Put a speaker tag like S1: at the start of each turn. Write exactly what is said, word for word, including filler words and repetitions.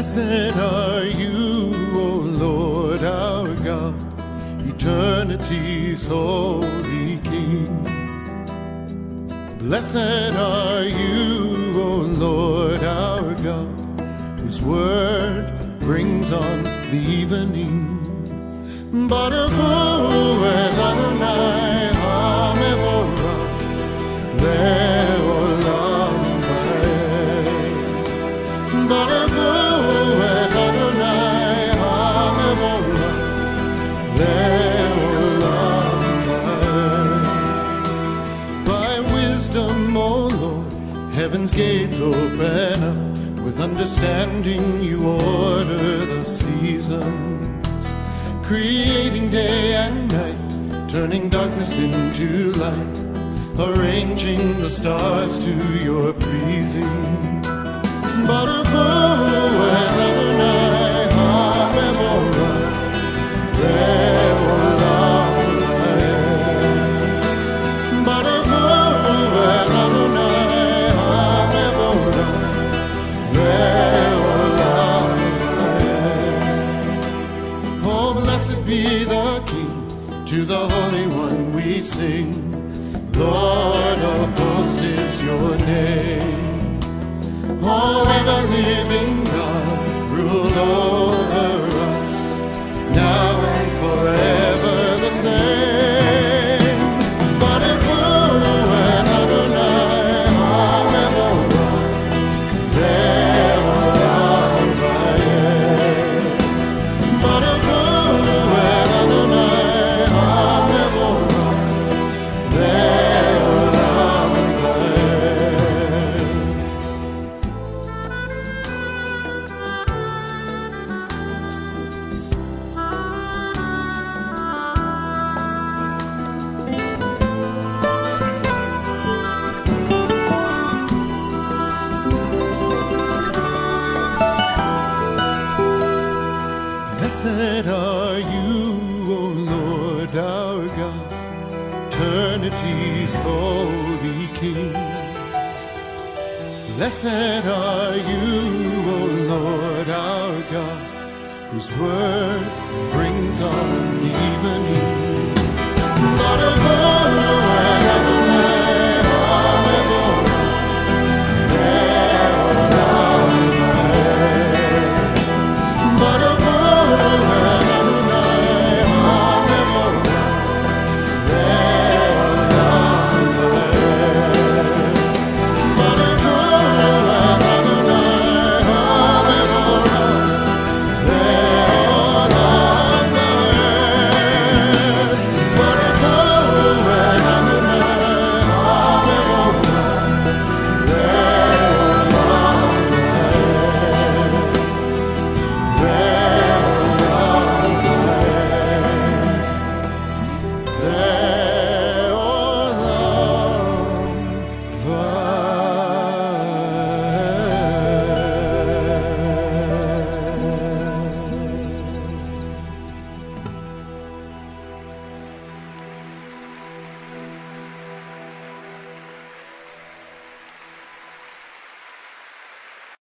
S1: Blessed are you, O Lord our God, eternity's holy King. Blessed are you, O Lord our God, whose word brings on the evening. Baruch hu et Adonai HaMevorach le'olam va'ed. Baruch hu et Adonai HaMevorach le'olam va'ed. By wisdom, O Lord, heaven's gates open up. With understanding you order the seasons, creating day and night, turning darkness into light, arranging the stars to your pleasing. Baruch hu et Adonai HaMevorach le'olam va'ed. Baruch hu et Adonai HaMevorach le'olam va'ed. Oh, blessed be the King, to the Holy One we sing. Lord of hosts is your name. Oh, ever-living God, rule over us, now and forever the same. Baruch hu et Adonai HaMevorach le'olam va'ed. Baruch hu et Adonai HaMevorach le'olam va'ed. Blessed are you, O Lord our God, eternity's holy King. Blessed are you, O Lord our God, whose word brings on the evening.